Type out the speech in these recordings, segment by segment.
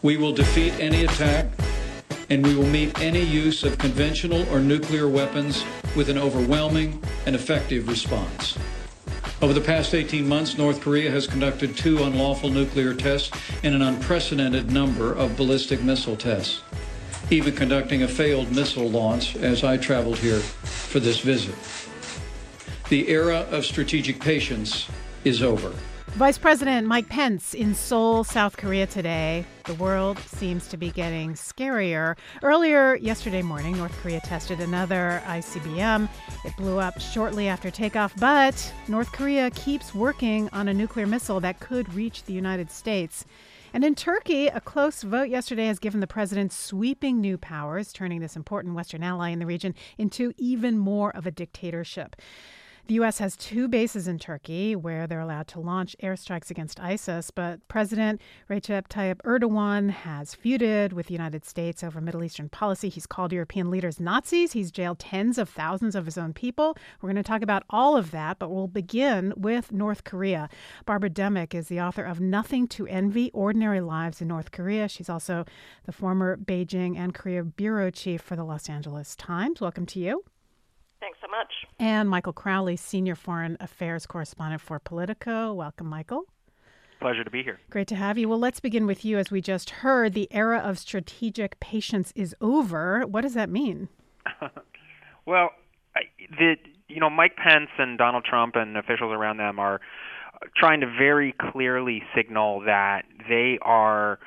We will defeat any attack, and we will meet any use of conventional or nuclear weapons with an overwhelming and effective response. Over the past 18 months, North Korea has conducted 2 unlawful nuclear tests and an unprecedented number of ballistic missile tests, even conducting a failed missile launch as I traveled here for this visit. The era of strategic patience is over. Vice President Mike Pence in Seoul, South Korea today. The world seems to be getting scarier. Earlier yesterday morning, North Korea tested another ICBM. It blew up shortly after takeoff, but North Korea keeps working on a nuclear missile that could reach the United States. And in Turkey, a close vote yesterday has given the president sweeping new powers, turning this important Western ally in the region into even more of a dictatorship. The U.S. has 2 bases in Turkey where they're allowed to launch airstrikes against ISIS, but President Recep Tayyip Erdogan has feuded with the United States over Middle Eastern policy. He's called European leaders Nazis. He's jailed tens of thousands of his own people. We're going to talk about all of that, but we'll begin with North Korea. Barbara Demick is the author of Nothing to Envy: Ordinary Lives in North Korea. She's also the former Beijing and Korea bureau chief for the Los Angeles Times. Welcome to you. Thanks so much. And Michael Crowley, Senior Foreign Affairs Correspondent for Politico. Welcome, Michael. Pleasure to be here. Great to have you. Well, let's begin with you. As we just heard, the era of strategic patience is over. What does that mean? Well, Mike Pence and Donald Trump and officials around them are trying to very clearly signal that they are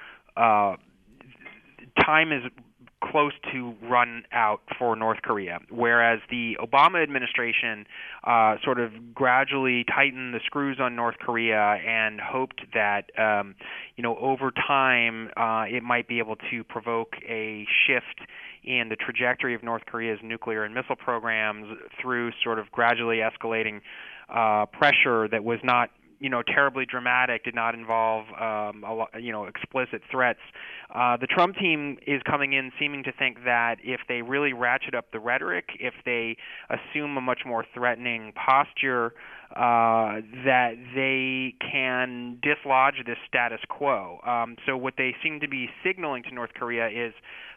time is close to run out for North Korea, whereas the Obama administration sort of gradually tightened the screws on North Korea and hoped that, over time it might be able to provoke a shift in the trajectory of North Korea's nuclear and missile programs through sort of gradually escalating pressure that was not terribly dramatic, did not involve explicit threats. The Trump team is coming in seeming to think that if they really ratchet up the rhetoric, if they assume a much more threatening posture, that they can dislodge this status quo. So what they seem to be signaling to North Korea is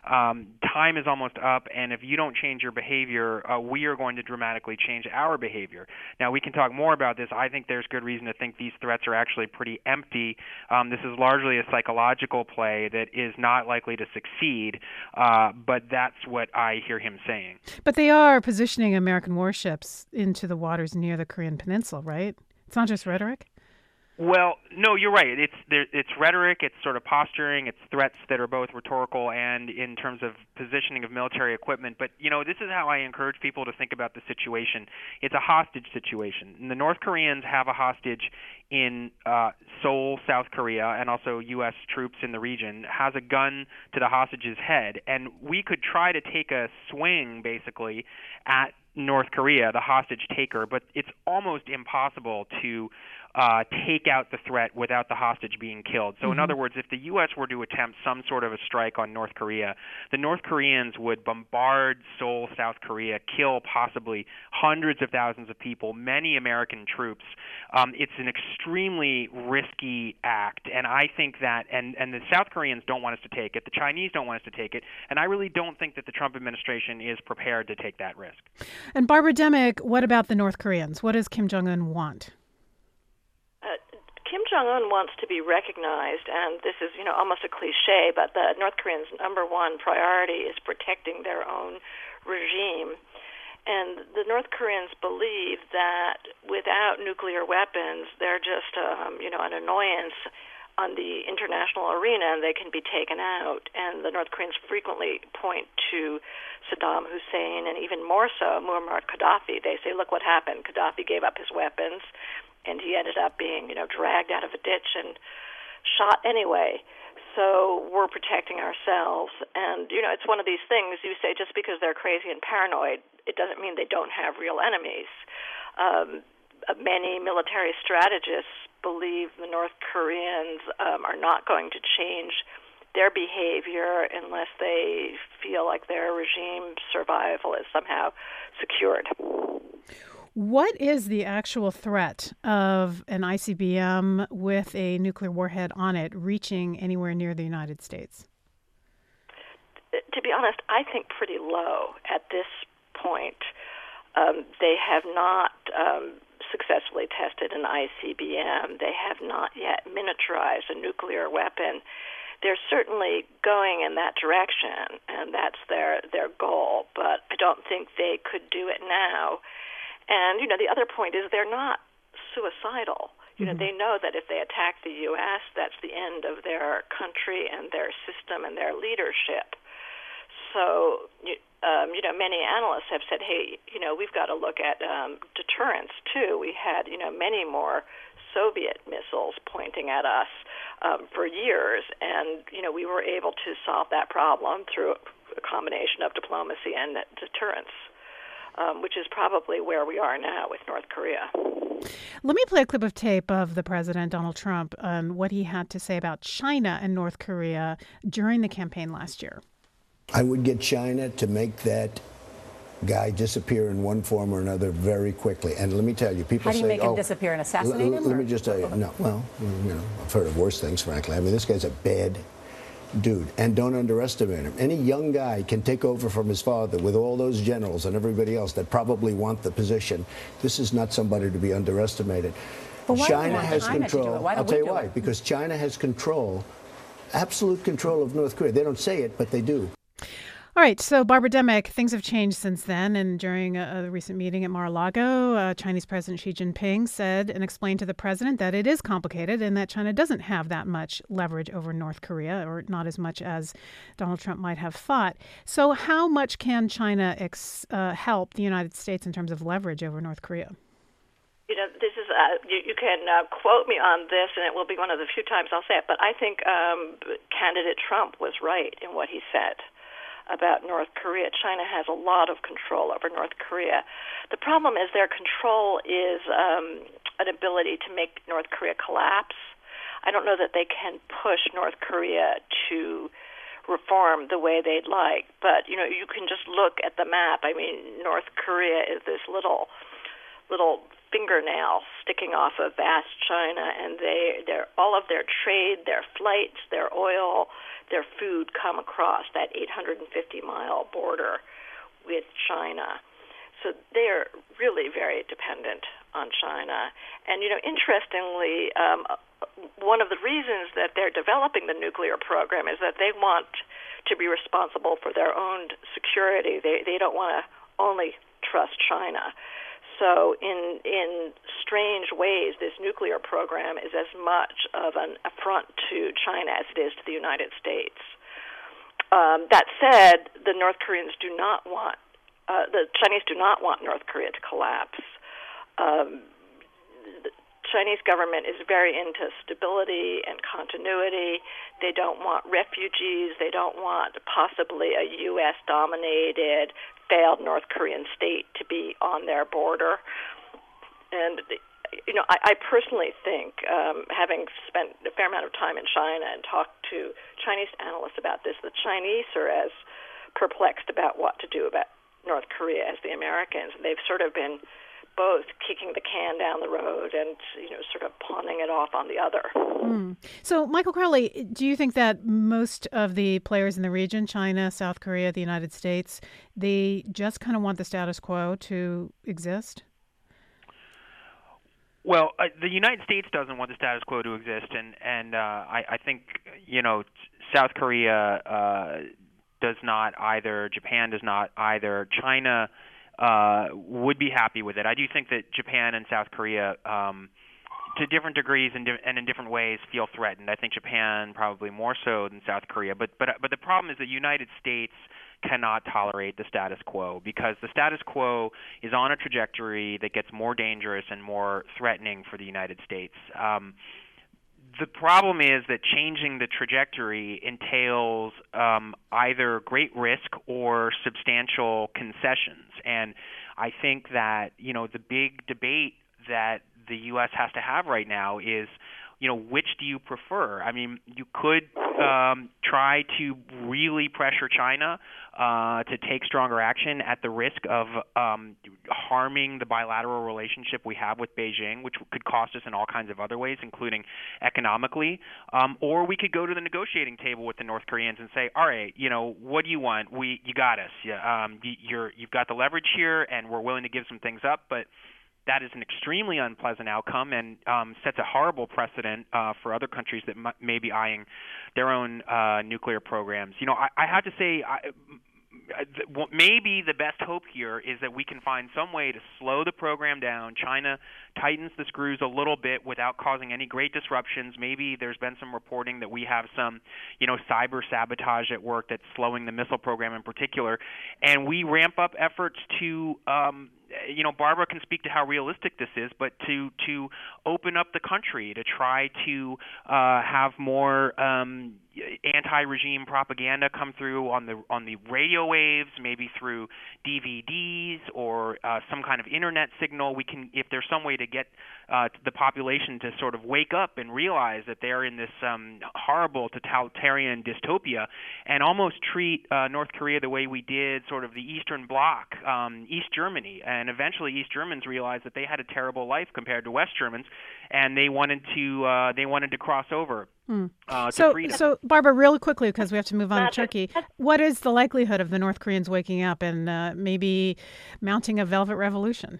time is almost up, and if you don't change your behavior, we are going to dramatically change our behavior. Now, we can talk more about this. I think there's good reason to think these threats are actually pretty empty. This is largely a psychological play that is not likely to succeed, but that's what I hear him saying. But they are positioning American warships into the waters near the Korean Peninsula, right? It's not just rhetoric? Well, no, you're right. It's rhetoric, it's sort of posturing, it's threats that are both rhetorical and in terms of positioning of military equipment. But, this is how I encourage people to think about the situation. It's a hostage situation. And the North Koreans have a hostage in Seoul, South Korea, and also U.S. troops in the region, has a gun to the hostage's head. And we could try to take a swing, basically, at North Korea, the hostage taker, but it's almost impossible to take out the threat without the hostage being killed. So in other words, if the U.S. were to attempt some sort of a strike on North Korea, the North Koreans would bombard Seoul, South Korea, kill possibly hundreds of thousands of people, many American troops. It's an extremely risky act, and I think that, and the South Koreans don't want us to take it, the Chinese don't want us to take it, and I really don't think that the Trump administration is prepared to take that risk. And Barbara Demick, what about the North Koreans? What does Kim Jong-un want? Kim Jong-un wants to be recognized, and this is, almost a cliche, but the North Koreans' number one priority is protecting their own regime. And the North Koreans believe that without nuclear weapons, they're just, an annoyance on the international arena, and they can be taken out. And the North Koreans frequently point to Saddam Hussein, and even more so, Muammar Gaddafi. They say, look what happened. Gaddafi gave up his weapons, and he ended up being, dragged out of a ditch and shot anyway. So we're protecting ourselves. And, it's one of these things, you say just because they're crazy and paranoid, it doesn't mean they don't have real enemies. Many military strategists believe the North Koreans are not going to change their behavior unless they feel like their regime survival is somehow secured. What is the actual threat of an ICBM with a nuclear warhead on it reaching anywhere near the United States? To be honest, I think pretty low at this point. They have not successfully tested an ICBM. They have not yet miniaturized a nuclear weapon. They're certainly going in that direction, and that's their goal, but I don't think they could do it now. And, the other point is they're not suicidal. They know that if they attack the U.S., that's the end of their country and their system and their leadership. So, many analysts have said, hey, we've got to look at deterrence, too. We had, many more Soviet missiles pointing at us for years, and, we were able to solve that problem through a combination of diplomacy and deterrence, which is probably where we are now with North Korea. Let me play a clip of tape of the President, Donald Trump, on what he had to say about China and North Korea during the campaign last year. I would get China to make that guy disappear in one form or another very quickly. And let me tell you, people say, how do you make him disappear and assassinate him? Let me just tell you, no, well, I've heard of worse things, frankly. I mean, this guy's a bad dude, and don't underestimate him. Any young guy can take over from his father with all those generals and everybody else that probably want the position. This is not somebody to be underestimated. But why China has control. I'll tell you why. Because China has control, absolute control of North Korea. They don't say it, but they do. All right, so Barbara Demick, things have changed since then. And during a recent meeting at Mar-a-Lago, Chinese President Xi Jinping said and explained to the president that it is complicated and that China doesn't have that much leverage over North Korea, or not as much as Donald Trump might have thought. So how much can China help the United States in terms of leverage over North Korea? This is you can quote me on this, and it will be one of the few times I'll say it, but I think candidate Trump was right in what he said about North Korea. China has a lot of control over North Korea. The problem is their control is an ability to make North Korea collapse. I don't know that they can push North Korea to reform the way they'd like, but you can just look at the map. I mean, North Korea is this little fingernail sticking off of vast China, and they're all of their trade, their flights, their oil, their food come across that 850-mile border with China. So they're really very dependent on China. And, interestingly, one of the reasons that they're developing the nuclear program is that they want to be responsible for their own security. They don't want to only trust China. So in strange ways, this nuclear program is as much of an affront to China as it is to the United States. That said, the North Koreans do not want, the Chinese do not want North Korea to collapse. The Chinese government is very into stability and continuity. They don't want refugees. They don't want possibly a U.S.-dominated failed North Korean state to be on their border. And, I personally think, having spent a fair amount of time in China and talked to Chinese analysts about this, the Chinese are as perplexed about what to do about North Korea as the Americans. They've sort of been both kicking the can down the road and, sort of pawning it off on the other. So, Michael Crowley, do you think that most of the players in the region, China, South Korea, the United States, they just kind of want the status quo to exist? Well, the United States doesn't want the status quo to exist, and I think, South Korea does not either, Japan does not either, China would be happy with it. I do think that Japan and South Korea, to different degrees and in different ways, feel threatened. I think Japan probably more so than South Korea. But the problem is the United States cannot tolerate the status quo, because the status quo is on a trajectory that gets more dangerous and more threatening for the United States. The problem is that changing the trajectory entails either great risk or substantial concessions. And I think that, the big debate that the U.S. has to have right now is, which do you prefer? I mean, you could try to really pressure China to take stronger action at the risk of harming the bilateral relationship we have with Beijing, which could cost us in all kinds of other ways, including economically. Or we could go to the negotiating table with the North Koreans and say, all right, what do you want? You got us. You've got the leverage here, and we're willing to give some things up, but that is an extremely unpleasant outcome and sets a horrible precedent for other countries that may be eyeing their own nuclear programs. I have to say, maybe the best hope here is that we can find some way to slow the program down. China tightens the screws a little bit without causing any great disruptions. Maybe there's been some reporting that we have some, cyber sabotage at work that's slowing the missile program in particular. And we ramp up efforts to Barbara can speak to how realistic this is, but to open up the country, to try to have more anti-regime propaganda come through on the radio waves, maybe through DVDs or some kind of internet signal. We can, if there's some way to get the population to sort of wake up and realize that they're in this horrible totalitarian dystopia, and almost treat North Korea the way we did sort of the Eastern Bloc, East Germany. And eventually East Germans realized that they had a terrible life compared to West Germans, and they wanted to cross over to freedom. So, Barbara, really quickly, because we have to move on to Turkey, what is the likelihood of the North Koreans waking up and maybe mounting a velvet revolution?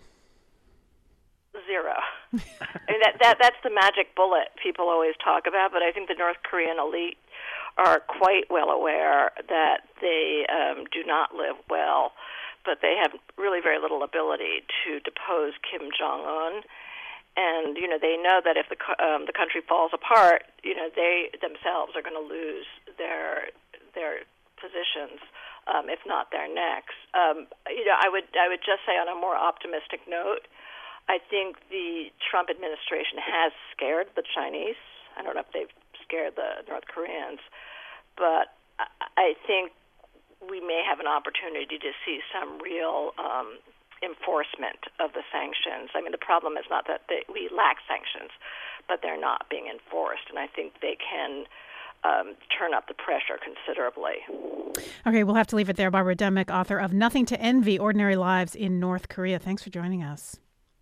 Zero. I mean, that's the magic bullet people always talk about, but I think the North Korean elite are quite well aware that they do not live well, but they have really very little ability to depose Kim Jong-un. And, they know that if the country falls apart, they themselves are going to lose their positions, if not their necks. I would just say on a more optimistic note, I think the Trump administration has scared the Chinese. I don't know if they've scared the North Koreans, but I think we may have an opportunity to see some real enforcement of the sanctions. I mean, the problem is not that we lack sanctions, but they're not being enforced, and I think they can turn up the pressure considerably. Okay, we'll have to leave it there. Barbara Demick, author of Nothing to Envy, Ordinary Lives in North Korea. Thanks for joining us.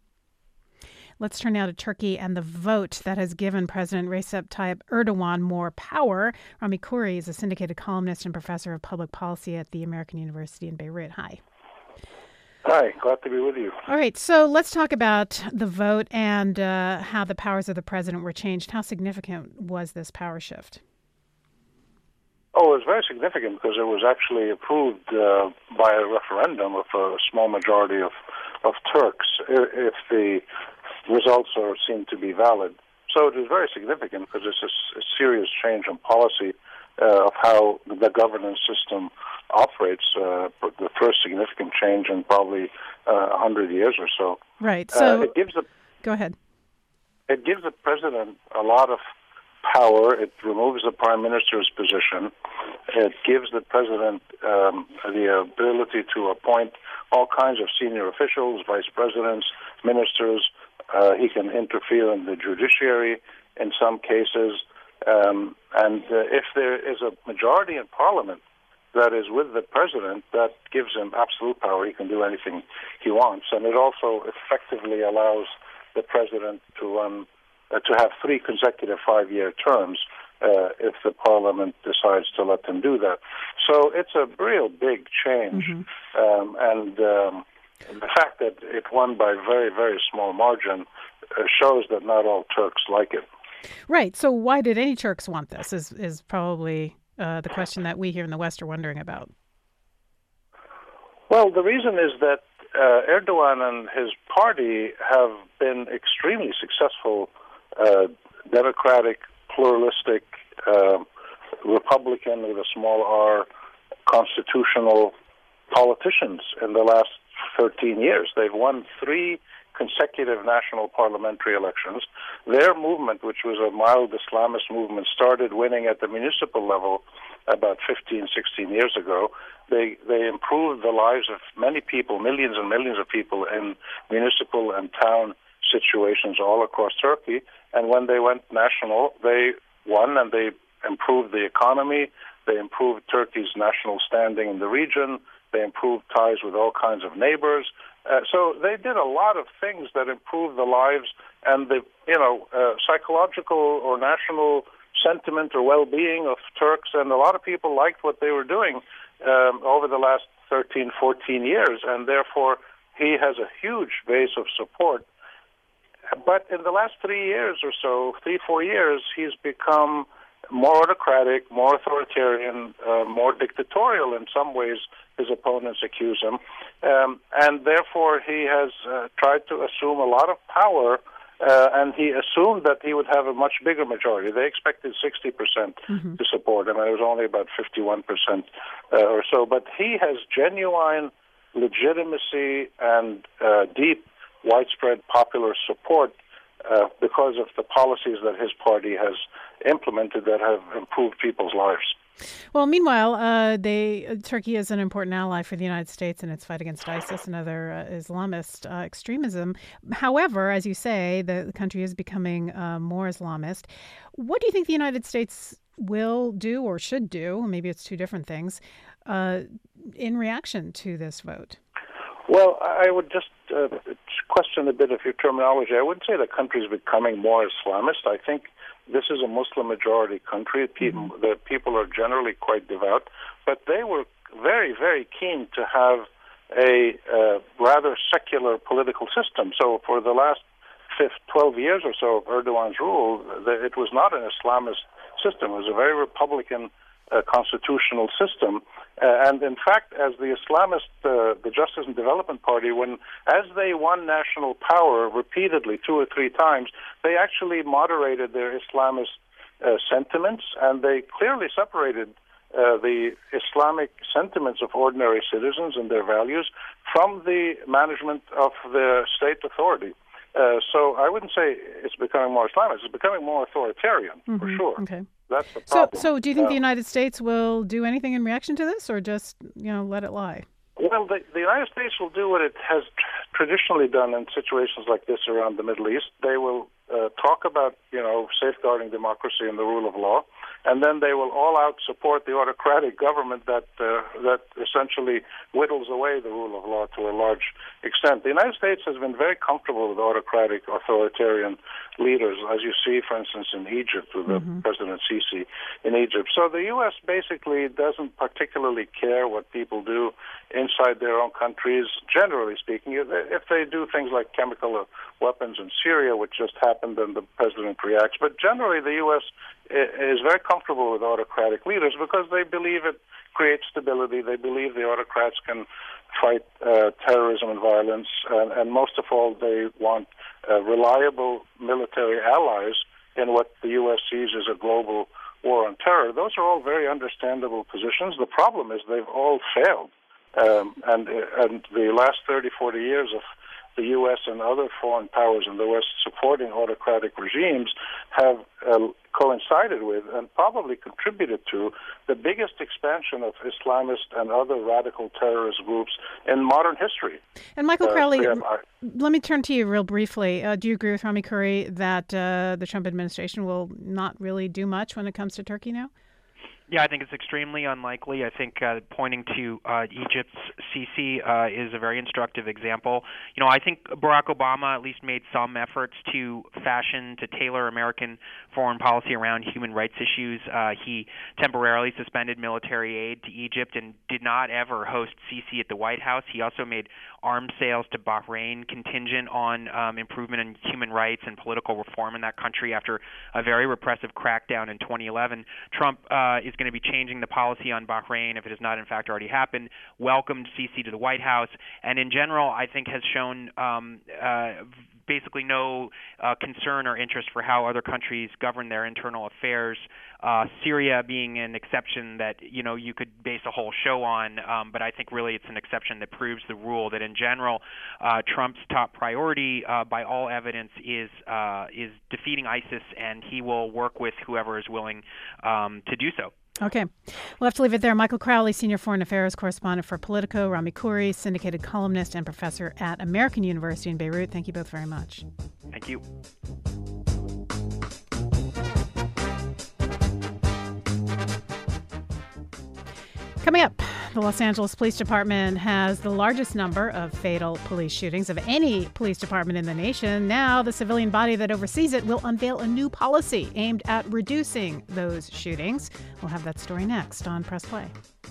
Let's turn now to Turkey and the vote that has given President Recep Tayyip Erdogan more power. Rami Khouri is a syndicated columnist and professor of public policy at the American University in Beirut. Hi. Hi, glad to be with you. All right, so let's talk about the vote and how the powers of the president were changed. How significant was this power shift? Oh, it was very significant because it was actually approved by a referendum of a small majority of Turks if the results are seen to be valid. So it is very significant because it's a serious change in policy of how the governance system operates, the first significant change in probably 100 years or so. Right. So go ahead. It gives the president a lot of power. It removes the prime minister's position. It gives the president the ability to appoint all kinds of senior officials, vice presidents, ministers. He can interfere in the judiciary in some cases. And if there is a majority in parliament that is with the president, that gives him absolute power. He can do anything he wants. And it also effectively allows the president to run to have 3 consecutive 5-year terms if the parliament decides to let him do that. So it's a real big change. Mm-hmm. And the fact that it won by a very, very small margin shows that not all Turks like it. Right. So why did any Turks want this is probably the question that we here in the West are wondering about. Well, the reason is that Erdogan and his party have been extremely successful democratic, pluralistic, Republican with a small r, constitutional politicians in the last 13 years. They've won 3 consecutive national parliamentary elections. Their movement, which was a mild Islamist movement, started winning at the municipal level about 15, 16 years ago. They improved the lives of many people, millions and millions of people in municipal and town situations all across Turkey. And when they went national, they won and they improved the economy. They improved Turkey's national standing in the region. They improved ties with all kinds of neighbors. So they did a lot of things that improved the lives and the psychological or national sentiment or well-being of Turks, and a lot of people liked what they were doing over the last 13, 14 years, and therefore he has a huge base of support. But in the last 3 years or so, 4 years, he's become more autocratic, more authoritarian, more dictatorial in some ways, his opponents accuse him. And therefore he has tried to assume a lot of power, and he assumed that he would have a much bigger majority. They expected 60% to support him, and it was only about 51% or so. But he has genuine legitimacy and deep, widespread popular support because of the policies that his party has implemented that have improved people's lives. Well, meanwhile, Turkey is an important ally for the United States in its fight against ISIS and other Islamist extremism. However, as you say, the country is becoming more Islamist. What do you think the United States will do or should do, maybe it's two different things, in reaction to this vote? Well, I would just question a bit of your terminology. I wouldn't say the country is becoming more Islamist. I think this is a Muslim-majority country. The people are generally quite devout, but they were very, very keen to have a rather secular political system. So for the last 12 years or so of Erdogan's rule, it was not an Islamist system. It was a very Republican constitutional system. And in fact, as the Islamist, the Justice and Development Party, as they won national power repeatedly 2 or 3 times, they actually moderated their Islamist sentiments, and they clearly separated the Islamic sentiments of ordinary citizens and their values from the management of the state authority. So I wouldn't say it's becoming more Islamist. It's becoming more authoritarian, for sure. Okay. That's the problem. So do you think the United States will do anything in reaction to this, or just let it lie? Well, the United States will do what it has traditionally done in situations like this around the Middle East. They will talk about safeguarding democracy and the rule of law, and then they will all out support the autocratic government that essentially whittles away the rule of law to a large extent. The United States has been very comfortable with autocratic, authoritarian leaders, as you see, for instance, in Egypt with President Sisi in Egypt. So the U.S. basically doesn't particularly care what people do inside their own countries, generally speaking. If they do things like chemical weapons in Syria, which just happened, then the president reacts. But generally, the U.S. is very comfortable with autocratic leaders because they believe it creates stability. They believe the autocrats can fight terrorism and violence, and most of all, they want reliable military allies in what the U.S. sees as a global war on terror. Those are all very understandable positions. The problem is they've all failed. And the last 30, 40 years of the U.S. and other foreign powers in the West supporting autocratic regimes have coincided with and probably contributed to the biggest expansion of Islamist and other radical terrorist groups in modern history. And Michael Crowley, let me turn to you real briefly. Do you agree with Rami Khouri that the Trump administration will not really do much when it comes to Turkey now? Yeah, I think it's extremely unlikely. I think pointing to Egypt's Sisi is a very instructive example. I think Barack Obama at least made some efforts to tailor American foreign policy around human rights issues. He temporarily suspended military aid to Egypt and did not ever host Sisi at the White House. He also made arms sales to Bahrain contingent on improvement in human rights and political reform in that country after a very repressive crackdown in 2011. Trump is going to be changing the policy on Bahrain, if it has not in fact already happened, welcomed Sisi to the White House, and in general I think has shown basically no concern or interest for how other countries govern their internal affairs. Syria being an exception that you could base a whole show on, but I think really it's an exception that proves the rule that in general Trump's top priority by all evidence is defeating ISIS, and he will work with whoever is willing to do so. Okay. We'll have to leave it there. Michael Crowley, Senior Foreign Affairs Correspondent for Politico, Rami Khouri, syndicated columnist and professor at American University in Beirut. Thank you both very much. Thank you. Coming up, The Los Angeles Police Department has the largest number of fatal police shootings of any police department in the nation. Now, the civilian body that oversees it will unveil a new policy aimed at reducing those shootings. We'll have that story next on Press Play.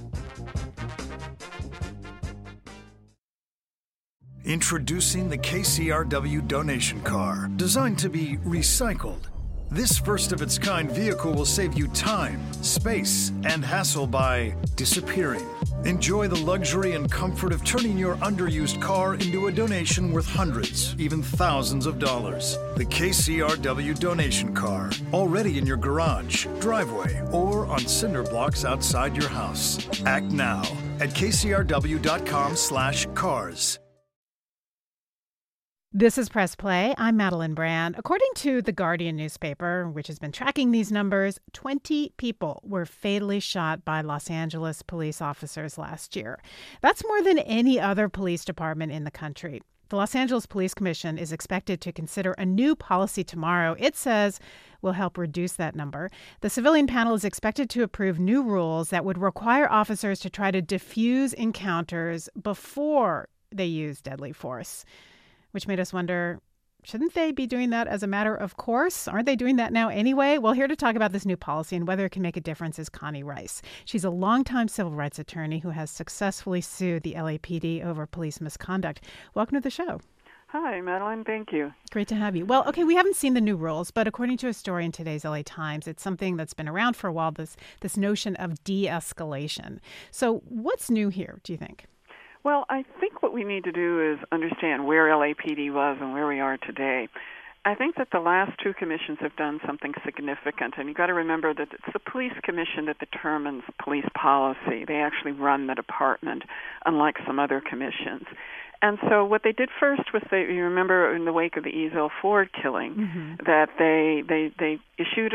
Introducing the KCRW donation car, designed to be recycled. This first-of-its-kind vehicle will save you time, space, and hassle by disappearing. Enjoy the luxury and comfort of turning your underused car into a donation worth hundreds, even thousands of dollars. The KCRW donation car, already in your garage, driveway, or on cinder blocks outside your house. Act now at kcrw.com/cars. This is Press Play. I'm Madeline Brand. According to The Guardian newspaper, which has been tracking these numbers, 20 people were fatally shot by Los Angeles police officers last year. That's more than any other police department in the country. The Los Angeles Police Commission is expected to consider a new policy tomorrow. It says will help reduce that number. The civilian panel is expected to approve new rules that would require officers to try to defuse encounters before they use deadly force. Which made us wonder, shouldn't they be doing that as a matter of course? Aren't they doing that now anyway? Well, here to talk about this new policy and whether it can make a difference is Connie Rice. She's a longtime civil rights attorney who has successfully sued the LAPD over police misconduct. Welcome to the show. Hi, Madeline. Thank you. Great to have you. Well, okay, we haven't seen the new rules, but according to a story in today's LA Times, it's something that's been around for a while, this notion of de-escalation. So what's new here, do you think? Well, I think what we need to do is understand where LAPD was and where we are today. I think that the last two commissions have done something significant, and you've got to remember that it's the police commission that determines police policy. They actually run the department, unlike some other commissions. And so what they did first was you remember in the wake of the Ezell Ford killing, that they issued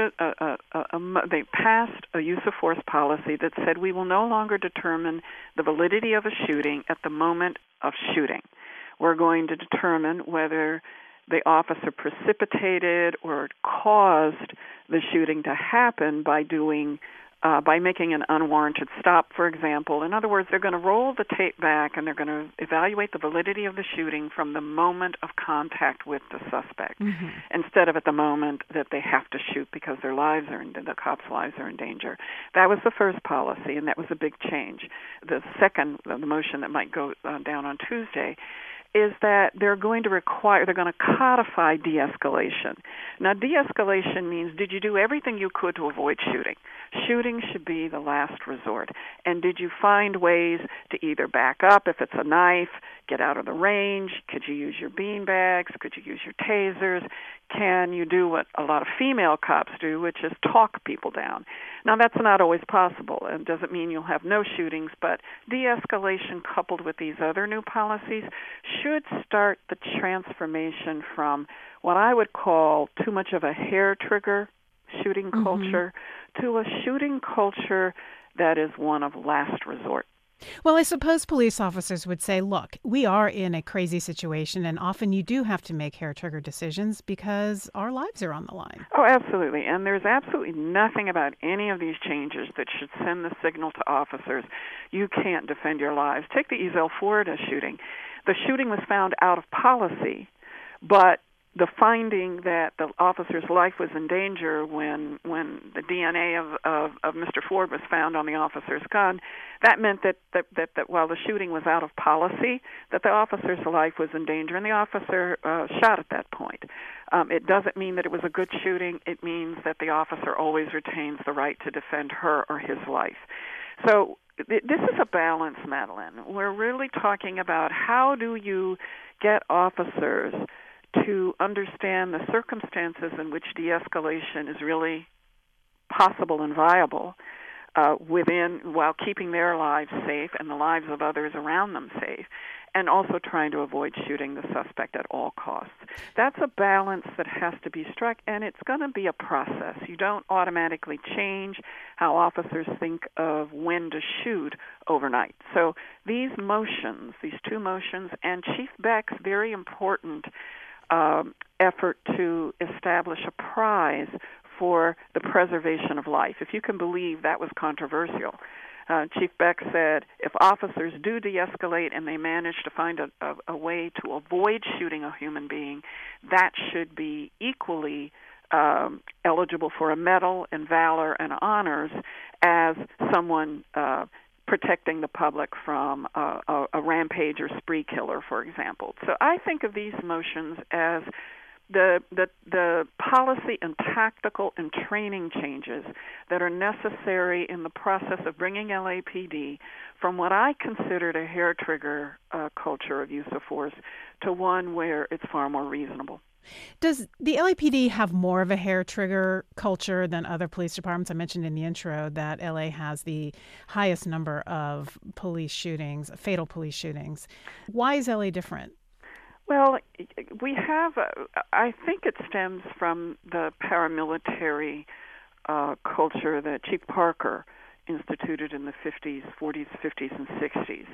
they passed a use of force policy that said we will no longer determine the validity of a shooting at the moment of shooting. We're going to determine whether the officer precipitated or caused the shooting to happen by making an unwarranted stop, for example. In other words, they're going to roll the tape back and they're going to evaluate the validity of the shooting from the moment of contact with the suspect, instead of at the moment that they have to shoot because the cops' lives are in danger. That was the first policy, and that was a big change. The second, the motion that might go down on Tuesday, is that they're going to codify de-escalation. Now, de-escalation means, did you do everything you could to avoid shooting? Shooting should be the last resort. And did you find ways to either back up if it's a knife, get out of the range? Could you use your beanbags? Could you use your tasers? Can you do what a lot of female cops do, which is talk people down? Now, that's not always possible. It doesn't mean you'll have no shootings, but de-escalation coupled with these other new policies should start the transformation from what I would call too much of a hair trigger shooting culture to a shooting culture that is one of last resort. Well, I suppose police officers would say, look, we are in a crazy situation, and often you do have to make hair-trigger decisions because our lives are on the line. Oh, absolutely. And there's absolutely nothing about any of these changes that should send the signal to officers, you can't defend your lives. Take the Ezell Ford shooting. The shooting was found out of policy, but the finding that the officer's life was in danger when the DNA of Mr. Ford was found on the officer's gun, that meant that while the shooting was out of policy, that the officer's life was in danger, and the officer shot at that point. It doesn't mean that it was a good shooting. It means that the officer always retains the right to defend her or his life. So this is a balance, Madeline. We're really talking about how do you get officers to understand the circumstances in which de-escalation is really possible and viable while keeping their lives safe and the lives of others around them safe, and also trying to avoid shooting the suspect at all costs. That's a balance that has to be struck, and it's going to be a process. You don't automatically change how officers think of when to shoot overnight. So these two motions, and Chief Beck's very important effort to establish a prize for the preservation of life. If you can believe that was controversial. Chief Beck said, if officers do de-escalate and they manage to find a way to avoid shooting a human being, that should be equally eligible for a medal and valor and honors as someone protecting the public from a rampage or spree killer, for example. So I think of these motions as the policy and tactical and training changes that are necessary in the process of bringing LAPD from what I considered a hair-trigger culture of use of force to one where it's far more reasonable. Does the LAPD have more of a hair-trigger culture than other police departments? I mentioned in the intro that LA has the highest number of police shootings, fatal police shootings. Why is LA different? Well, we have, I think it stems from the paramilitary culture that Chief Parker instituted in the 40s, 50s, and 60s.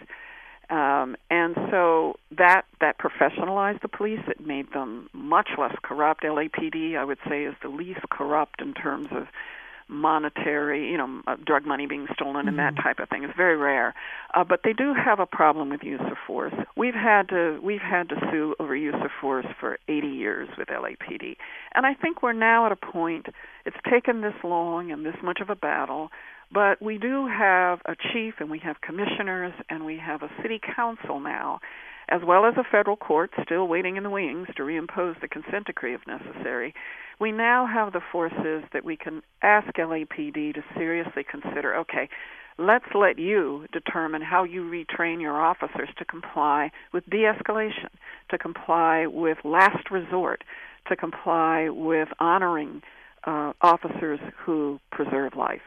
And so that professionalized the police. It made them much less corrupt. LAPD, I would say, is the least corrupt in terms of monetary, drug money being stolen and that type of thing. It's very rare. But they do have a problem with use of force. We've had to sue over use of force for 80 years with LAPD. And I think we're now at a point, it's taken this long and this much of a battle, but we do have a chief and we have commissioners and we have a city council now, as well as a federal court still waiting in the wings to reimpose the consent decree if necessary. We now have the forces that we can ask LAPD to seriously consider, okay, let's let you determine how you retrain your officers to comply with de-escalation, to comply with last resort, to comply with honoring officers who preserve life.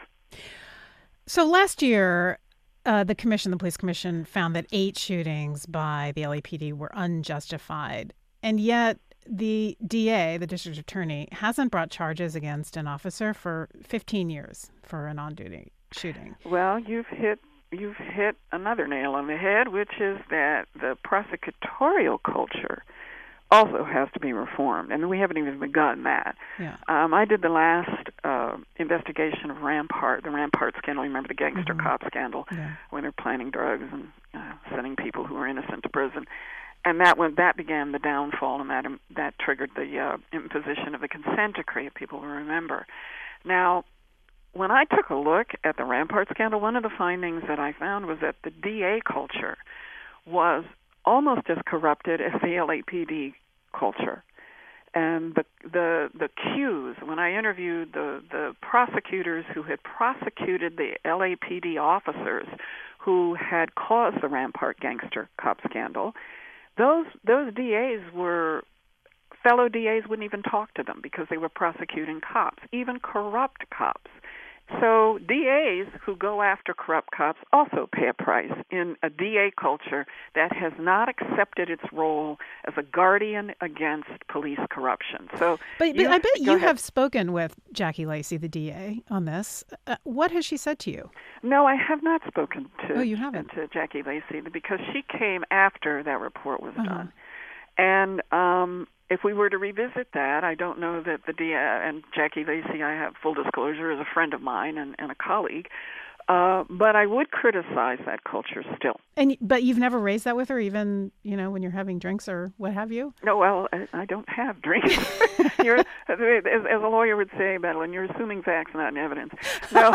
So last year, the police commission, found that 8 shootings by the LAPD were unjustified. And yet the DA, the district attorney, hasn't brought charges against an officer for 15 years for an on-duty shooting. Well, you've hit another nail on the head, which is that the prosecutorial culture also has to be reformed, and we haven't even begun that. Yeah. I did the last investigation of the Rampart scandal. You remember the gangster cop scandal, when they're planting drugs and sending people who are innocent to prison. And that began the downfall, and that triggered the imposition of the consent decree, if people will remember. Now, when I took a look at the Rampart scandal, one of the findings that I found was that the DA culture was almost as corrupted as the LAPD culture. And the cues, when I interviewed the prosecutors who had prosecuted the LAPD officers who had caused the Rampart gangster cop scandal, those DAs were, fellow DAs wouldn't even talk to them because they were prosecuting cops, even corrupt cops. So DAs who go after corrupt cops also pay a price in a DA culture that has not accepted its role as a guardian against police corruption. So, but I bet you have spoken with Jackie Lacey, the DA, on this. What has she said to you? No, I have not spoken to you haven't? To Jackie Lacey because she came after that report was done. And if we were to revisit that, I don't know that the DA and Jackie Lacey, I have full disclosure, is a friend of mine and a colleague, but I would criticize that culture still. But you've never raised that with her, even when you're having drinks or what have you? No, well, I don't have drinks. As a lawyer would say, Madeline, you're assuming facts, not evidence. No,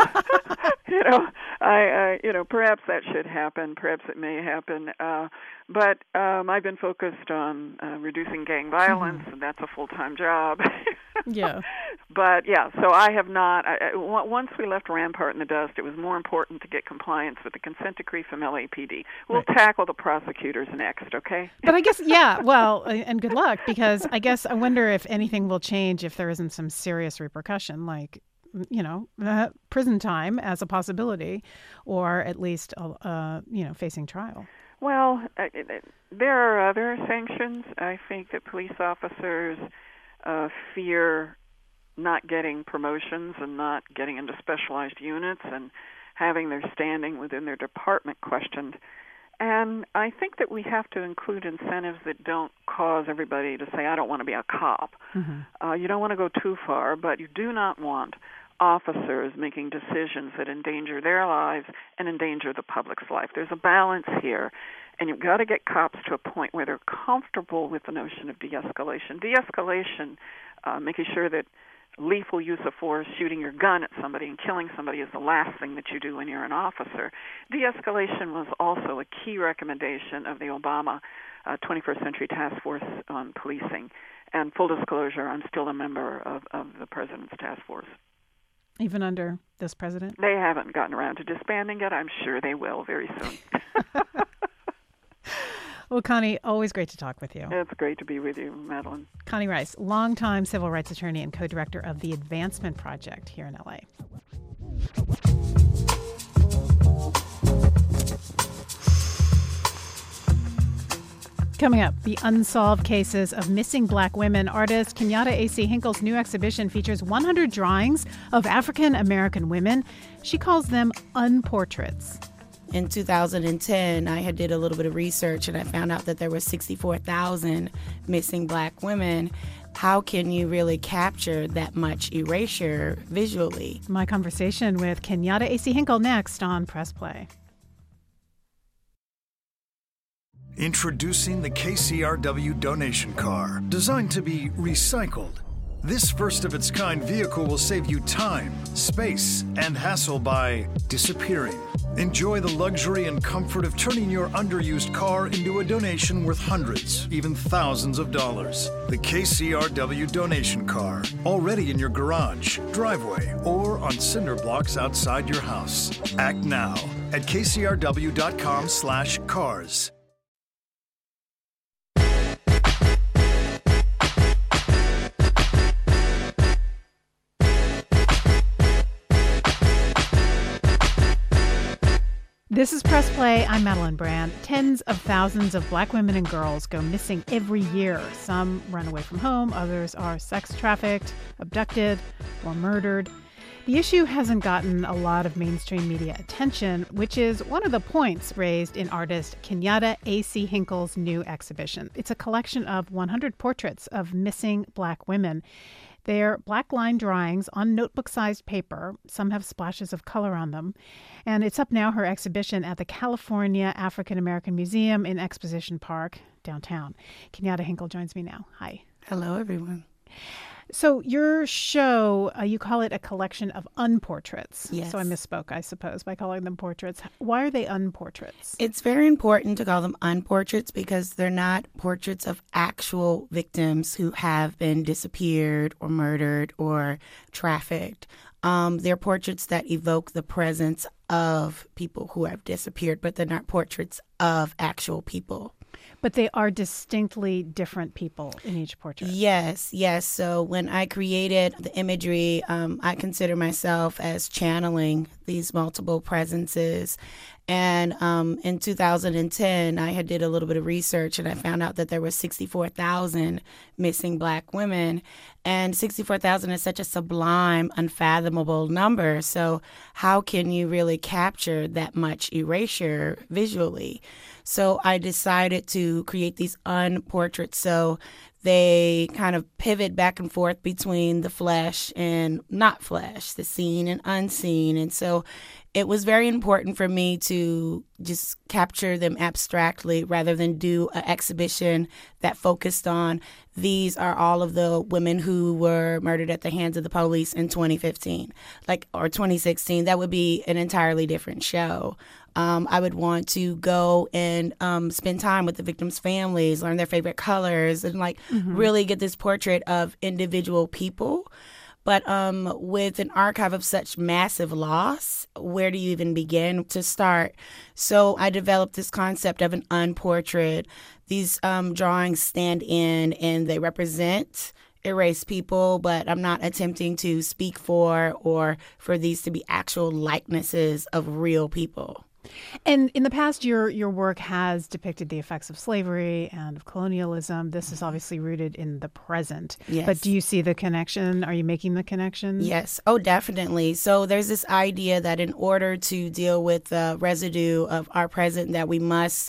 perhaps that should happen. Perhaps it may happen. But I've been focused on reducing gang violence, and that's a full-time job. Yeah. But, so I have not. Once we left Rampart in the dust, it was more important to get compliance with the consent decree from LAPD. We'll tackle the prosecutors next, okay? But I guess, well, and good luck, because I wonder if anything will change if there isn't some serious repercussion, like, prison time as a possibility, or at least, facing trial. Well, there are other sanctions. I think that police officers fear not getting promotions and not getting into specialized units and having their standing within their department questioned. And I think that we have to include incentives that don't cause everybody to say, I don't want to be a cop. You don't want to go too far, but you do not want officers making decisions that endanger their lives and endanger the public's life. There's a balance here, and you've got to get cops to a point where they're comfortable with the notion of de-escalation. De-escalation, making sure that lethal use of force, shooting your gun at somebody and killing somebody, is the last thing that you do when you're an officer. De-escalation was also a key recommendation of the Obama 21st Century Task Force on Policing. And full disclosure, I'm still a member of the President's Task Force. Even under this president? They haven't gotten around to disbanding it. I'm sure they will very soon. Well, Connie, always great to talk with you. It's great to be with you, Madeline. Connie Rice, longtime civil rights attorney and co-director of the Advancement Project here in L.A. Coming up, the unsolved cases of missing Black women. Artist Kenyatta A.C. Hinkle's new exhibition features 100 drawings of African American women. She calls them unportraits. In 2010, I did a little bit of research and I found out that there were 64,000 missing Black women. How can you really capture that much erasure visually? My conversation with Kenyatta A.C. Hinkle next on Press Play. Introducing the KCRW donation car, designed to be recycled. This first-of-its-kind vehicle will save you time, space, and hassle by disappearing. Enjoy the luxury and comfort of turning your underused car into a donation worth hundreds, even thousands of dollars. The KCRW donation car, already in your garage, driveway, or on cinder blocks outside your house. Act now at kcrw.com/cars. This is Press Play. I'm Madeline Brand. Tens of thousands of Black women and girls go missing every year. Some run away from home. Others are sex trafficked, abducted, or murdered. The issue hasn't gotten a lot of mainstream media attention, which is one of the points raised in artist Kenyatta A.C. Hinkle's new exhibition. It's a collection of 100 portraits of missing Black women. They're black line drawings on notebook-sized paper. Some have splashes of color on them. And it's up now, her exhibition, at the California African American Museum in Exposition Park, downtown. Kenyatta Hinkle joins me now. Hi. Hello, everyone. So your show, you call it a collection of unportraits. Yes. So I misspoke, I suppose, by calling them portraits. Why are they unportraits? It's very important to call them unportraits because they're not portraits of actual victims who have been disappeared or murdered or trafficked. They're portraits that evoke the presence of people who have disappeared, but they're not portraits of actual people. But they are distinctly different people in each portrait. Yes. So when I created the imagery, I consider myself as channeling these multiple presences. And in 2010, I did a little bit of research and I found out that there were 64,000 missing Black women. And 64,000 is such a sublime, unfathomable number. So how can you really capture that much erasure visually? So I decided to create these unportraits. So they kind of pivot back and forth between the flesh and not flesh, the seen and unseen. And so it was very important for me to just capture them abstractly rather than do an exhibition that focused on these are all of the women who were murdered at the hands of the police in 2015, or 2016. That would be an entirely different show. I would want to go and spend time with the victims' families, learn their favorite colors, and really get this portrait of individual people. But with an archive of such massive loss, where do you even begin to start? So I developed this concept of an unportrait. These drawings stand in and they represent erased people, but I'm not attempting to speak for or for these to be actual likenesses of real people. And in the past, your work has depicted the effects of slavery and of colonialism. This is obviously rooted in the present. Yes. But do you see the connection? Are you making the connection? Yes. Oh, definitely. So there's this idea that in order to deal with the residue of our present, that we must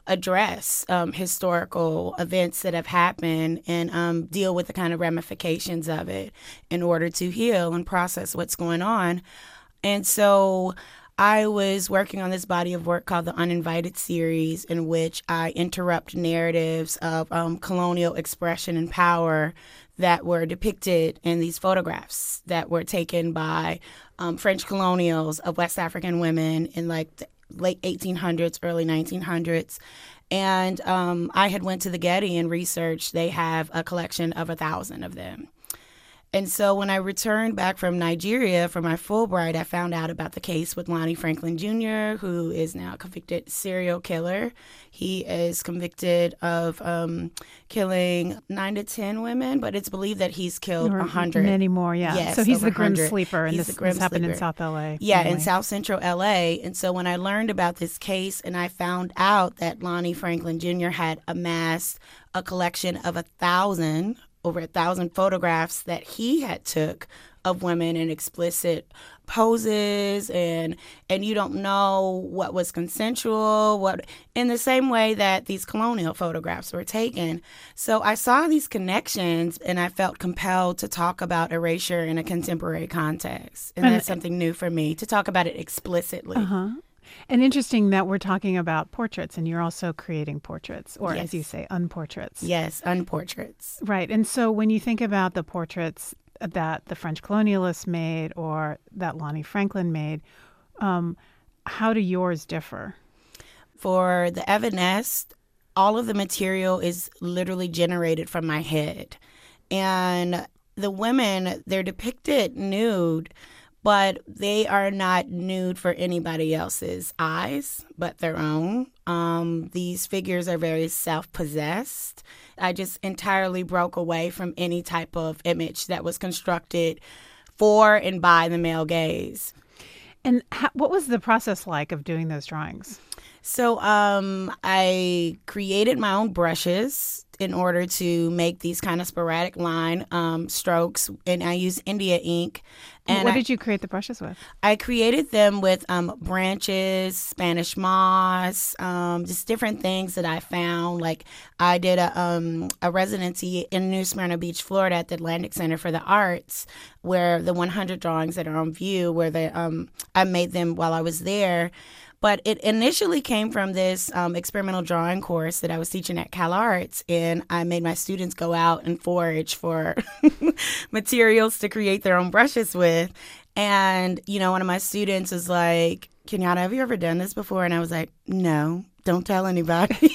address historical events that have happened and deal with the kind of ramifications of it in order to heal and process what's going on. And so I was working on this body of work called the Uninvited series, in which I interrupt narratives of colonial expression and power that were depicted in these photographs that were taken by French colonials of West African women in like the late 1800s, early 1900s. And I had went to the Getty and researched. They have a collection of 1,000 of them. And so when I returned back from Nigeria for my Fulbright, I found out about the case with Lonnie Franklin Jr., who is now a convicted serial killer. He is convicted of killing 9 to 10 women, but it's believed that he's killed 100. Many more, yeah. Yes, so he's over the Grim 100. Sleeper, and this happened in South L.A. Yeah, anyway. in South Central L.A. And so when I learned about this case and I found out that Lonnie Franklin Jr. had amassed a collection of over 1,000 photographs that he had took of women in explicit poses, and you don't know what was consensual, what in the same way that these colonial photographs were taken. So I saw these connections, and I felt compelled to talk about erasure in a contemporary context. And that's something new for me, to talk about it explicitly. Uh-huh. And interesting that we're talking about portraits, and you're also creating portraits, or yes. as you say, unportraits. Yes, unportraits. Right. And so when you think about the portraits that the French colonialists made or that Lonnie Franklin made, how do yours differ? For the Evanescence, all of the material is literally generated from my head. And the women, they're depicted nude, but they are not nude for anybody else's eyes but their own. These figures are very self-possessed. I just entirely broke away from any type of image that was constructed for and by the male gaze. And what was the process like of doing those drawings? So I created my own brushes in order to make these kind of sporadic line strokes, and I used India ink. And what did you create the brushes with? I created them with branches, Spanish moss, just different things that I found. Like I did a residency in New Smyrna Beach, Florida, at the Atlantic Center for the Arts, where the 100 drawings that are on view, where I made them while I was there. But it initially came from this experimental drawing course that I was teaching at CalArts, and I made my students go out and forage for materials to create their own brushes with. And, one of my students was like, Kenyatta, have you ever done this before? And I was like, no, don't tell anybody.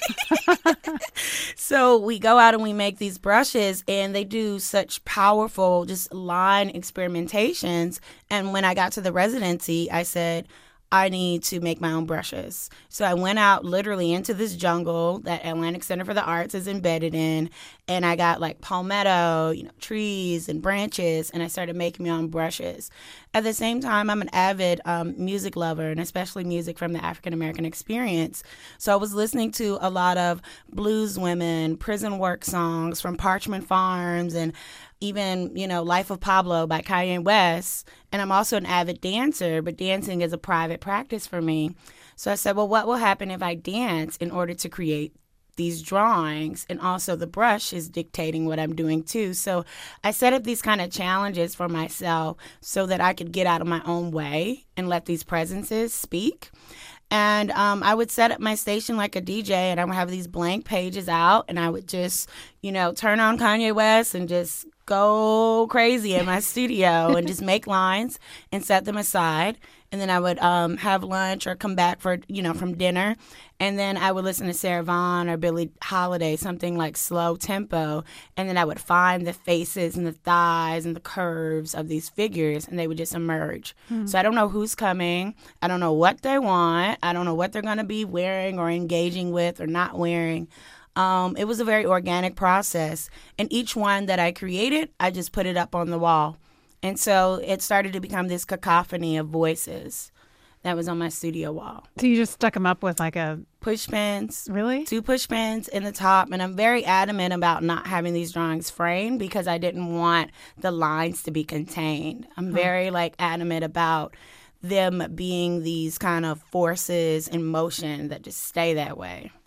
So we go out and we make these brushes, and they do such powerful just line experimentations. And when I got to the residency, I said, I need to make my own brushes. So I went out literally into this jungle that Atlantic Center for the Arts is embedded in, and I got like palmetto, trees and branches, and I started making my own brushes. At the same time, I'm an avid music lover, and especially music from the African American experience. So I was listening to a lot of blues women, prison work songs from Parchment Farms, and even, Life of Pablo by Kanye West. And I'm also an avid dancer, but dancing is a private practice for me. So I said, well, what will happen if I dance in order to create these drawings? And also the brush is dictating what I'm doing too. So I set up these kind of challenges for myself so that I could get out of my own way and let these presences speak. And I would set up my station like a DJ, and I would have these blank pages out, and I would just, turn on Kanye West and just go crazy in my studio and just make lines and set them aside. And then I would have lunch or come back for, from dinner. And then I would listen to Sarah Vaughan or Billie Holiday, something like slow tempo. And then I would find the faces and the thighs and the curves of these figures, and they would just emerge. So I don't know who's coming. I don't know what they want. I don't know what they're going to be wearing or engaging with or not wearing. It was a very organic process. And each one that I created, I just put it up on the wall. And so it started to become this cacophony of voices that was on my studio wall. So you just stuck them up with like a... push pins. Really? 2 push pins in the top. And I'm very adamant about not having these drawings framed because I didn't want the lines to be contained. I'm very adamant about them being these kind of forces in motion that just stay that way.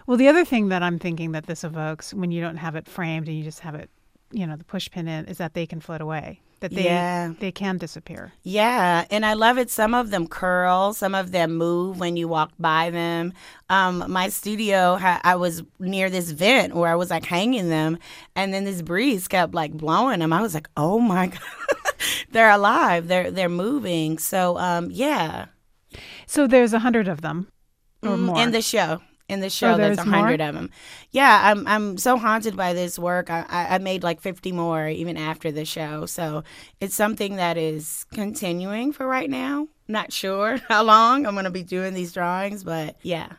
Well, the other thing that I'm thinking that this evokes when you don't have it framed and you just have it, the push pin in, is that they can float away. That they can disappear. Yeah, and I love it. Some of them curl, some of them move when you walk by them. My studio, I was near this vent where I was like hanging them, and then this breeze kept like blowing them. I was like, oh my God, they're alive. They're moving. So yeah. So there's 100 of them or more in the show. In the show, there's 100 of them. Yeah, I'm so haunted by this work. I made like 50 more even after the show. So it's something that is continuing for right now. Not sure how long I'm going to be doing these drawings, but yeah.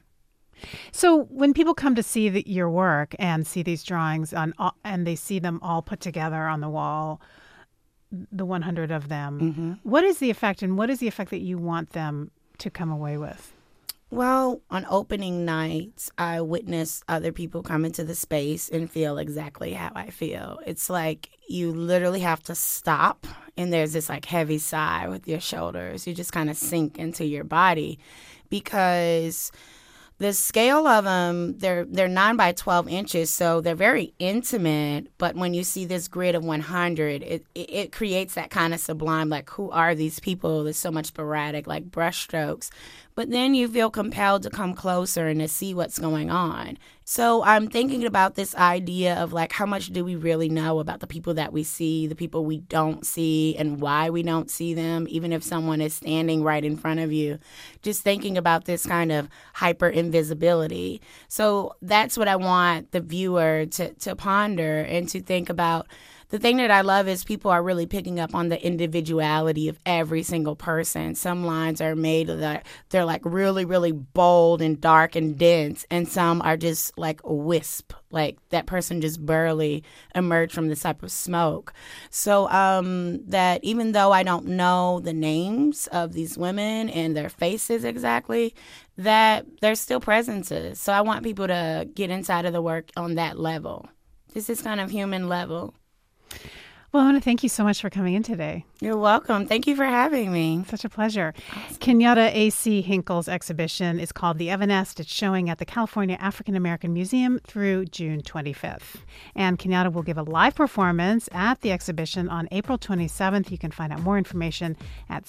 So when people come to see your work and see these drawings and they see them all put together on the wall, the 100 of them, what is the effect, and what is the effect that you want them to come away with? Well, on opening nights, I witness other people come into the space and feel exactly how I feel. It's like you literally have to stop, and there's this like heavy sigh with your shoulders. You just kind of sink into your body because the scale of them, they're 9 by 12 inches, so they're very intimate. But when you see this grid of 100, it creates that kind of sublime, like, who are these people? There's so much sporadic, like, brushstrokes. But then you feel compelled to come closer and to see what's going on. So I'm thinking about this idea of, like, how much do we really know about the people that we see, the people we don't see, and why we don't see them, even if someone is standing right in front of you. Just thinking about this kind of hyper invisibility. So that's what I want the viewer to ponder and to think about. The thing that I love is people are really picking up on the individuality of every single person. Some lines are made that they're like really, really bold and dark and dense, and some are just like a wisp, like that person just barely emerged from this type of smoke. So that even though I don't know the names of these women and their faces exactly, that they're still presences. So I want people to get inside of the work on that level. This is kind of human level. Well, I want to thank you so much for coming in today. You're welcome. Thank you for having me. Such a pleasure. Awesome. Kenyatta A.C. Hinkle's exhibition is called The Evanesced. It's showing at the California African American Museum through June 25th. And Kenyatta will give a live performance at the exhibition on April 27th. You can find out more information at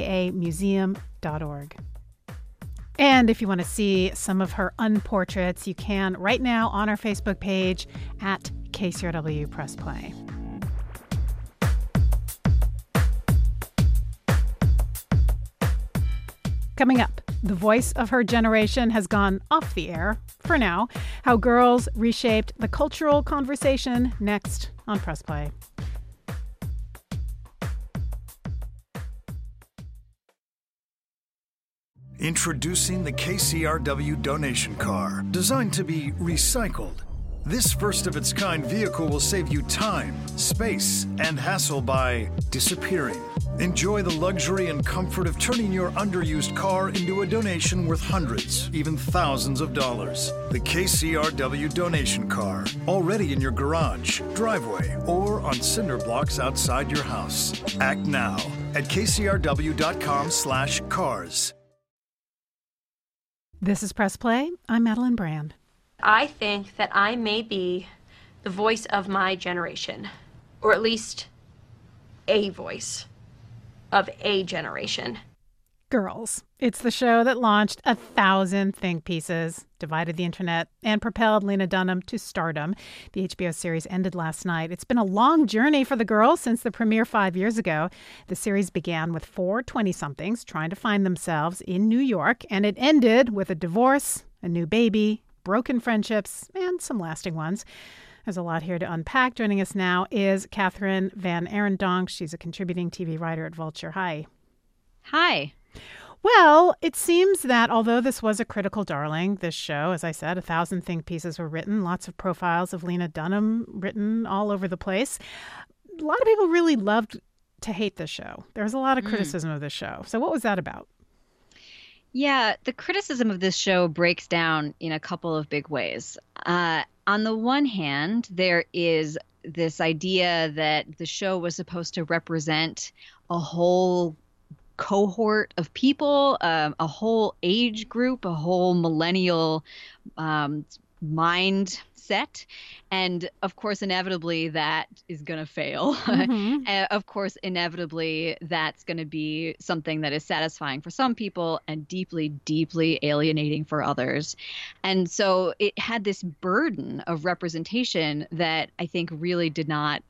caamuseum.org. And if you want to see some of her unportraits, you can right now on our Facebook page at KCRW Press Play. Coming up, the voice of her generation has gone off the air for now. How girls reshaped the cultural conversation, next on Press Play. Introducing the KCRW donation car, designed to be recycled. This first-of-its-kind vehicle will save you time, space, and hassle by disappearing. Enjoy the luxury and comfort of turning your underused car into a donation worth hundreds, even thousands of dollars. The KCRW donation car, already in your garage, driveway, or on cinder blocks outside your house. Act now at kcrw.com/cars. This is Press Play. I'm Madeline Brand. I think that I may be the voice of my generation, or at least a voice of a generation. Girls. It's the show that launched 1,000 think pieces, divided the internet, and propelled Lena Dunham to stardom. The HBO series ended last night. It's been a long journey for the girls since the premiere 5 years ago. The series began with 4 20-somethings trying to find themselves in New York, and it ended with a divorce, a new baby, broken friendships, and some lasting ones. There's a lot here to unpack. Joining us now is Catherine Van Arendonk. She's a contributing TV writer at Vulture. Hi. Hi. Well, it seems that although this was a critical darling, this show, as I said, 1,000 think pieces were written, lots of profiles of Lena Dunham written all over the place. A lot of people really loved to hate this show. There was a lot of criticism of this show. So what was that about? Yeah, the criticism of this show breaks down in a couple of big ways. On the one hand, there is this idea that the show was supposed to represent a whole cohort of people, a whole age group, a whole millennial mindset. And of course, inevitably, that is going to fail. Of course, inevitably, that's going to be something that is satisfying for some people and deeply, deeply alienating for others. And so it had this burden of representation that I think really did not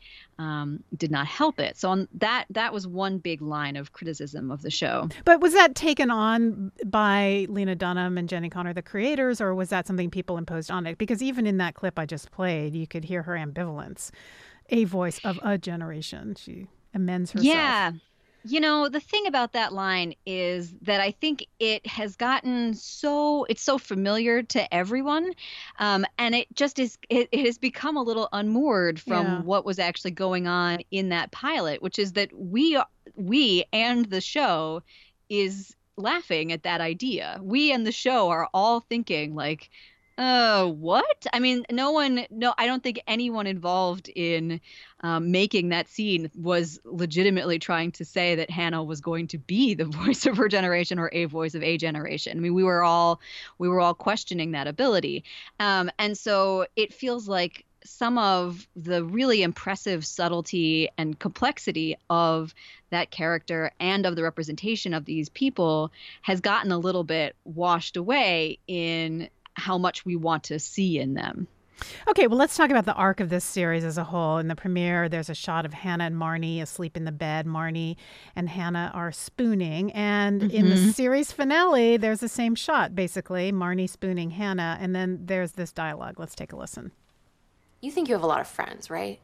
help it. So that was one big line of criticism of the show. But was that taken on by Lena Dunham and Jenny Conner, the creators, or was that something people imposed on it? Because even in that clip I just played, you could hear her ambivalence. A voice of a generation. She amends herself. Yeah. You know, the thing about that line is that I think it has gotten it's so familiar to everyone. And it just is, it has become a little unmoored from what was actually going on in that pilot, which is that we and the show is laughing at that idea. We and the show are all thinking like, what? I mean, I don't think anyone involved in making that scene was legitimately trying to say that Hannah was going to be the voice of her generation or a voice of a generation. I mean, we were all questioning that ability. And so it feels like some of the really impressive subtlety and complexity of that character and of the representation of these people has gotten a little bit washed away in how much we want to see in them. Okay, well, let's talk about the arc of this series as a whole. In the premiere, there's a shot of Hannah and Marnie asleep in the bed. Marnie and Hannah are spooning. And in the series finale, there's the same shot, basically. Marnie spooning Hannah. And then there's this dialogue. Let's take a listen. You think you have a lot of friends, right?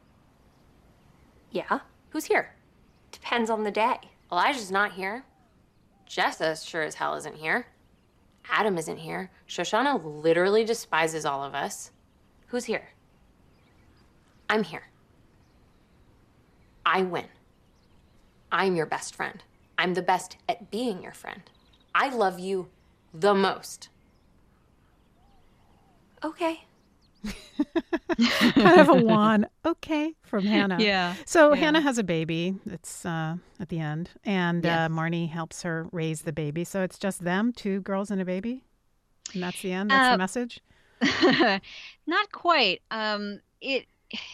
Yeah. Who's here? Depends on the day. Elijah's not here. Jessa sure as hell isn't here. Adam isn't here. Shoshana literally despises all of us. Who's here? I'm here. I win. I'm your best friend. I'm the best at being your friend. I love you the most. Okay. Kind of a wan okay from Hannah. Yeah. So Hannah has a baby. It's at the end. And Marnie helps her raise the baby. So it's just them, 2 girls and a baby? And that's the end? That's the message? Not quite. It,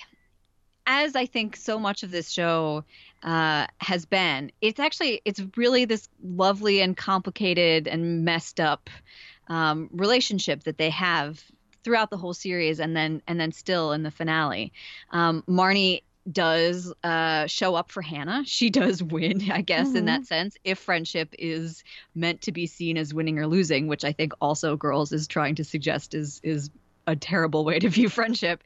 as I think so much of this show has been, it's really this lovely and complicated and messed up relationship that they have throughout the whole series, and then still in the finale. Marnie does show up for Hannah. She does win, I guess, in that sense, if friendship is meant to be seen as winning or losing, which I think also Girls is trying to suggest is a terrible way to view friendship.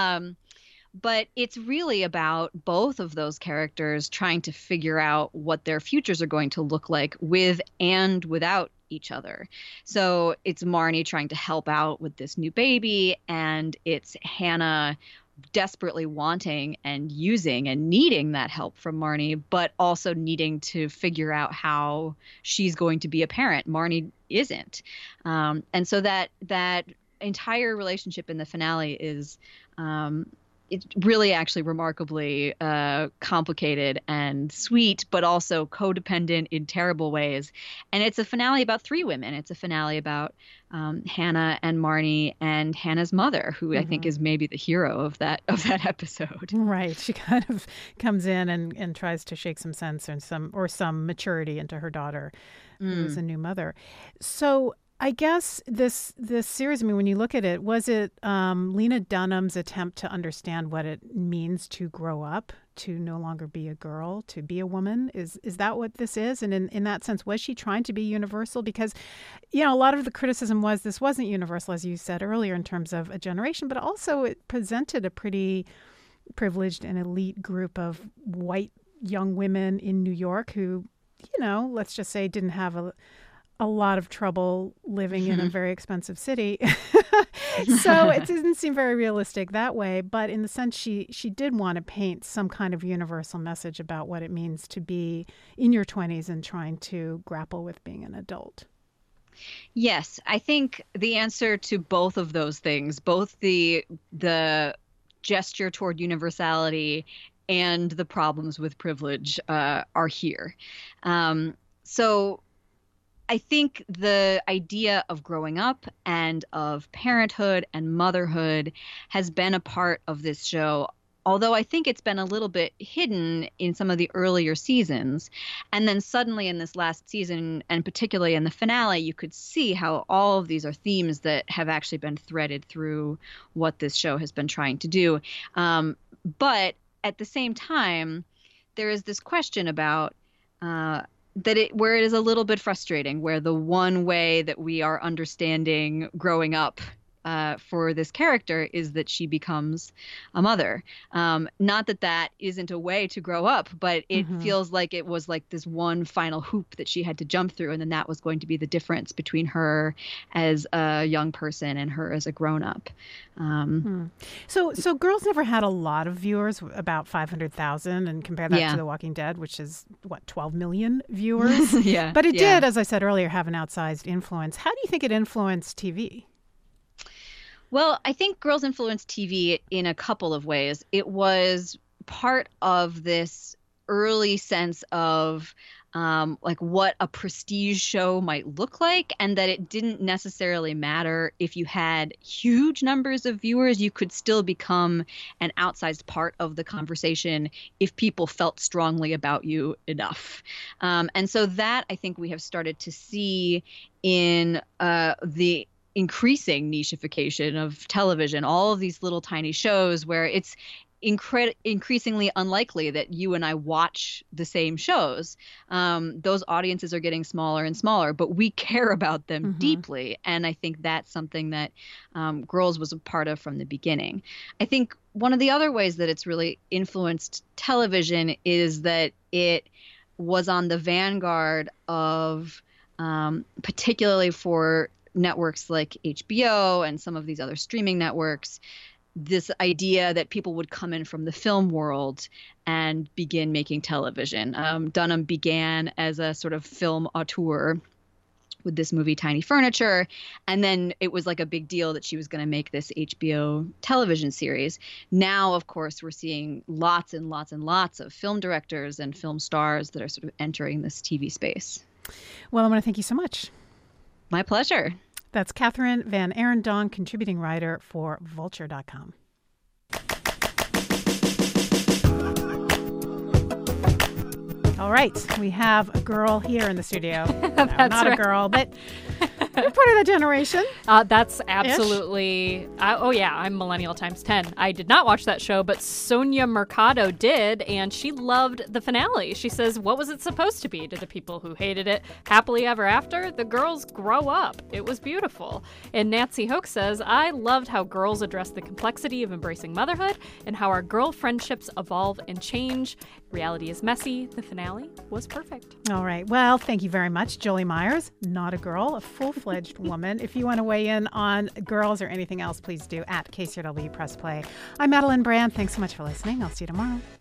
But it's really about both of those characters trying to figure out what their futures are going to look like with and without each other. So it's Marnie trying to help out with this new baby, and it's Hannah desperately wanting and using and needing that help from Marnie, but also needing to figure out how she's going to be a parent. Marnie isn't. And so that entire relationship in the finale is it's really actually remarkably complicated and sweet, but also codependent in terrible ways. And it's a finale about 3 women. It's a finale about Hannah and Marnie and Hannah's mother, who I think is maybe the hero of that episode. Right. She kind of comes in and tries to shake some sense and some maturity into her daughter, who's a new mother. So I guess this series, I mean, when you look at it, was it Lena Dunham's attempt to understand what it means to grow up, to no longer be a girl, to be a woman? Is that what this is? And in that sense, was she trying to be universal? Because, a lot of the criticism was this wasn't universal, as you said earlier, in terms of a generation, but also it presented a pretty privileged and elite group of white young women in New York who, let's just say didn't have a lot of trouble living in a very expensive city. So it didn't seem very realistic that way. But in the sense, she did want to paint some kind of universal message about what it means to be in your 20s and trying to grapple with being an adult. Yes, I think the answer to both of those things, both the gesture toward universality and the problems with privilege, are here. So I think the idea of growing up and of parenthood and motherhood has been a part of this show, although I think it's been a little bit hidden in some of the earlier seasons. And then suddenly in this last season, and particularly in the finale, you could see how all of these are themes that have actually been threaded through what this show has been trying to do. But at the same time, there is this question about where it is a little bit frustrating, where the one way that we are understanding growing up for this character is that she becomes a mother. Not that that isn't a way to grow up, but it feels like it was like this one final hoop that she had to jump through, and then that was going to be the difference between her as a young person and her as a grown-up. So Girls never had a lot of viewers, about 500,000, and compare that to The Walking Dead, which is, 12 million viewers? But it did, as I said earlier, have an outsized influence. How do you think it influenced TV? Well, I think Girls influenced TV in a couple of ways. It was part of this early sense of like what a prestige show might look like, and that it didn't necessarily matter if you had huge numbers of viewers. You could still become an outsized part of the conversation if people felt strongly about you enough. And so that I think we have started to see in the increasing nicheification of television, all of these little tiny shows where it's increasingly unlikely that you and I watch the same shows. Those audiences are getting smaller and smaller, but we care about them deeply. And I think that's something that Girls was a part of from the beginning. I think one of the other ways that it's really influenced television is that it was on the vanguard of, particularly for networks like HBO and some of these other streaming networks, this idea that people would come in from the film world and begin making television. Dunham began as a sort of film auteur with this movie Tiny Furniture, and then it was like a big deal that she was going to make this HBO television series. Now, of course, we're seeing lots and lots and lots of film directors and film stars that are sort of entering this TV space. Well, I want to thank you so much. My pleasure. That's Catherine Van Arendonk, contributing writer for Vulture.com. All right, we have a girl here in the studio. That's not right. A girl, but part of that generation. That's absolutely... I'm millennial times 10. I did not watch that show, but Sonia Mercado did, and she loved the finale. She says, what was it supposed to be? To the people who hated it, happily ever after? The girls grow up. It was beautiful. And Nancy Hoke says, I loved how Girls addressed the complexity of embracing motherhood and how our girl friendships evolve and change. Reality is messy. The finale was perfect. All right. Well, thank you very much. Jolie Myers, not a girl, a full-fledged woman. If you want to weigh in on Girls or anything else, please do at KCRW Press Play. I'm Madeline Brand. Thanks so much for listening. I'll see you tomorrow.